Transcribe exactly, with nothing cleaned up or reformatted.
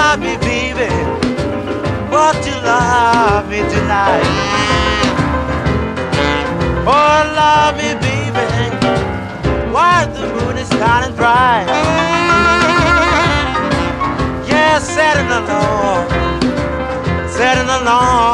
love me, baby? Won't you love me tonight? Oh, love me, baby, while the moon is shining bright. Yeah, setting alone, setting alone.